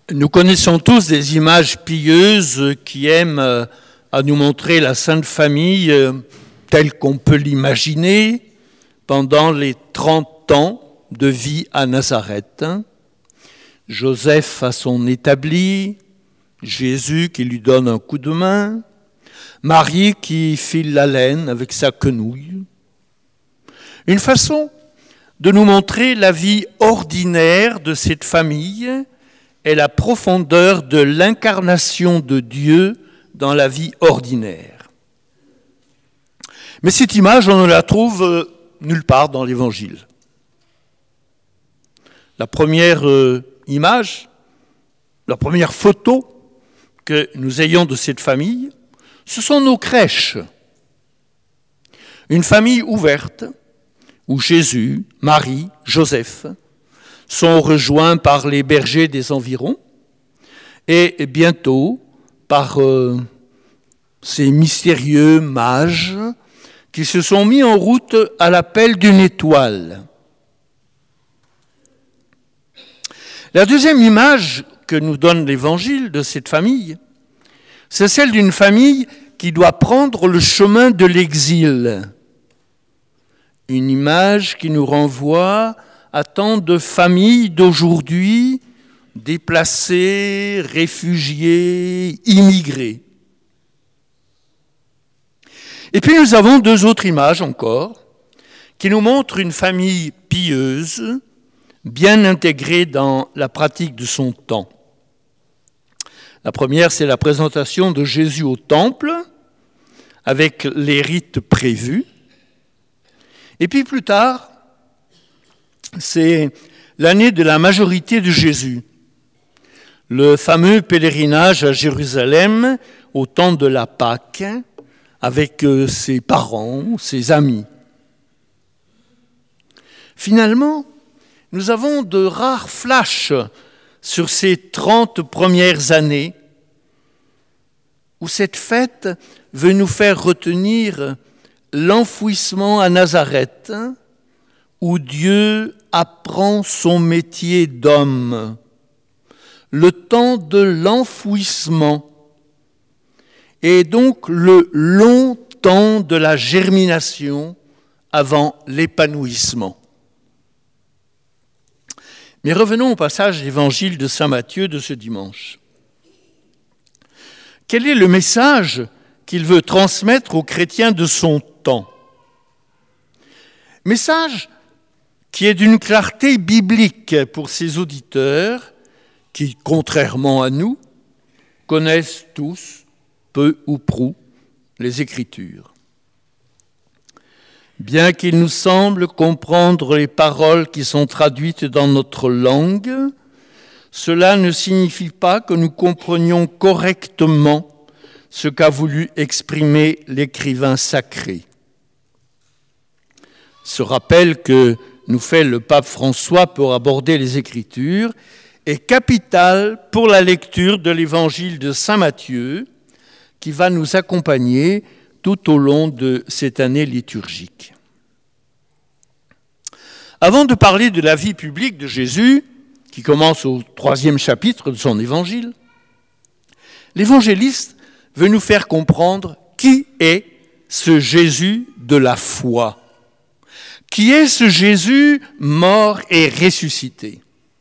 Nous connaissons tous des images pieuses qui aiment à nous montrer la Sainte Famille telle qu'on peut l'imaginer pendant les 30 ans de vie à Nazareth. Joseph à son établi, Jésus qui lui donne un coup de main, Marie qui file la laine avec sa quenouille. Une façon de nous montrer la vie ordinaire de cette famille et la profondeur de l'incarnation de Dieu dans la vie ordinaire. Mais cette image, on ne la trouve nulle part dans l'Évangile. La première image, la première photo que nous ayons de cette famille, ce sont nos crèches. Une famille ouverte où Jésus, Marie, Joseph sont rejoints par les bergers des environs et bientôt par ces mystérieux mages qui se sont mis en route à l'appel d'une étoile. La deuxième image que nous donne l'Évangile de cette famille, c'est celle d'une famille qui doit prendre le chemin de l'exil. Une image qui nous renvoie à tant de familles d'aujourd'hui, déplacées, réfugiées, immigrées. Et puis nous avons deux autres images encore, qui nous montrent une famille pieuse, bien intégrée dans la pratique de son temps. La première, c'est la présentation de Jésus au temple, avec les rites prévus. Et puis plus tard, c'est l'année de la majorité de Jésus, le fameux pèlerinage à Jérusalem au temps de la Pâque, avec ses parents, ses amis. Finalement, nous avons de rares flashs sur ces 30 premières années où cette fête veut nous faire retenir l'enfouissement à Nazareth, où Dieu apprend son métier d'homme, le temps de l'enfouissement, et donc le long temps de la germination avant l'épanouissement. Mais revenons au passage de l'Évangile de Saint Matthieu de ce dimanche. Quel est le message qu'il veut transmettre aux chrétiens de son temps? Message qui est d'une clarté biblique pour ses auditeurs qui, contrairement à nous, connaissent tous, peu ou prou, les Écritures. Bien qu'il nous semble comprendre les paroles qui sont traduites dans notre langue, cela ne signifie pas que nous comprenions correctement ce qu'a voulu exprimer l'écrivain sacré. Ce rappel que nous fait le pape François pour aborder les Écritures est capital pour la lecture de l'Évangile de Saint Matthieu qui va nous accompagner tout au long de cette année liturgique. Avant de parler de la vie publique de Jésus, qui commence au 3e chapitre de son Évangile, l'évangéliste veut nous faire comprendre qui est ce Jésus de la foi. Qui est ce Jésus mort et ressuscité?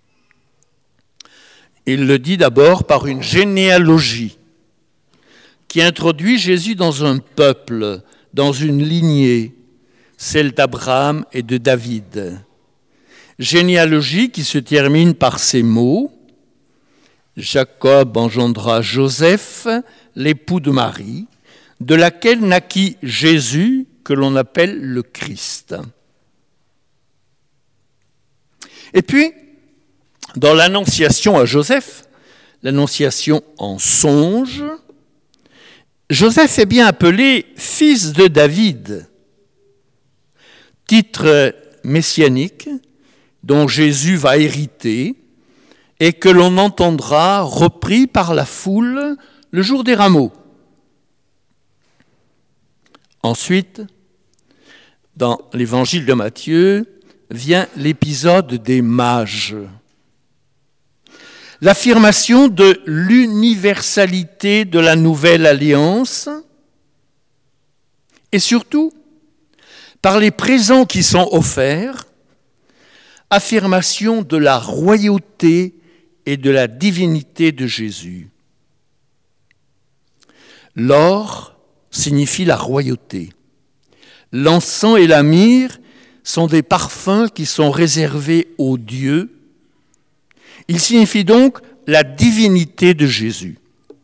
Il le dit d'abord par une généalogie qui introduit Jésus dans un peuple, dans une lignée, celle d'Abraham et de David. Généalogie qui se termine par ces mots: Jacob engendra Joseph, l'époux de Marie, de laquelle naquit Jésus, que l'on appelle le Christ. Et puis, dans l'annonciation à Joseph, l'annonciation en songe, Joseph est bien appelé fils de David, titre messianique dont Jésus va hériter et que l'on entendra repris par la foule le jour des rameaux. Ensuite, dans l'évangile de Matthieu, vient l'épisode des mages. l'affirmation de l'universalité de la nouvelle alliance et surtout, par les présents qui sont offerts, affirmation de la royauté et de la divinité de Jésus. L'or signifie la royauté. L'encens et la myrrhe sont des parfums qui sont réservés aux dieux. Il signifie donc la divinité de Jésus.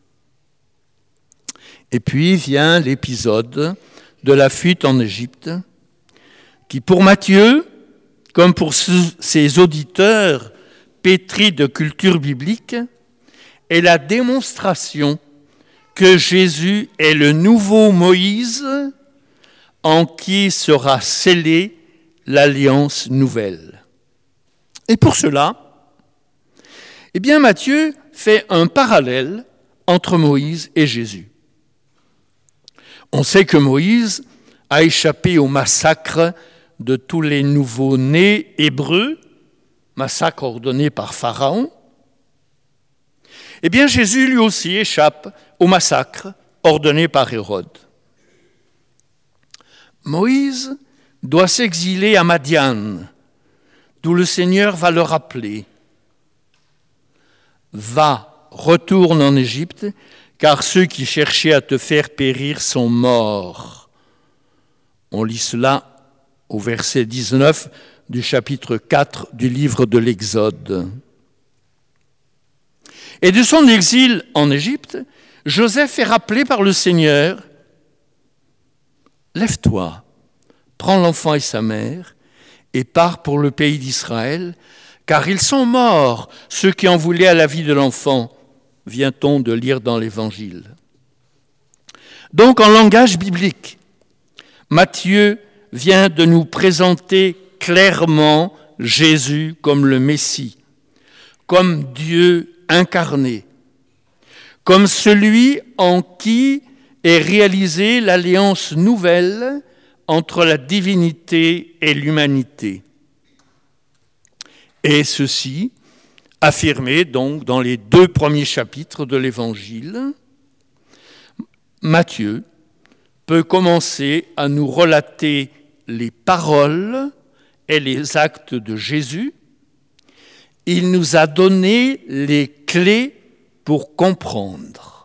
Et puis vient l'épisode de la fuite en Égypte, qui pour Matthieu, comme pour ses auditeurs pétris de culture biblique, est la démonstration que Jésus est le nouveau Moïse en qui sera scellée l'alliance nouvelle. Et pour cela, Matthieu fait un parallèle entre Moïse et Jésus. On sait que Moïse a échappé au massacre de tous les nouveau-nés hébreux, massacre ordonné par Pharaon. Jésus lui aussi échappe au massacre ordonné par Hérode. Moïse doit s'exiler à Madian, d'où le Seigneur va le rappeler. Va, retourne en Égypte, car ceux qui cherchaient à te faire périr sont morts. On lit cela au verset 19 du chapitre 4 du livre de l'Exode. Et de son exil en Égypte, Joseph est rappelé par le Seigneur. Lève-toi, prends l'enfant et sa mère, et pars pour le pays d'Israël, car ils sont morts, ceux qui en voulaient à la vie de l'enfant, vient-on de lire dans l'Évangile. Donc, en langage biblique, Matthieu vient de nous présenter clairement Jésus comme le Messie, comme Dieu incarné, comme celui en qui est réalisée l'alliance nouvelle entre la divinité et l'humanité. Et ceci, affirmé donc dans les 2 premiers chapitres de l'Évangile, Matthieu peut commencer à nous relater les paroles et les actes de Jésus. Il nous a donné les clés pour comprendre.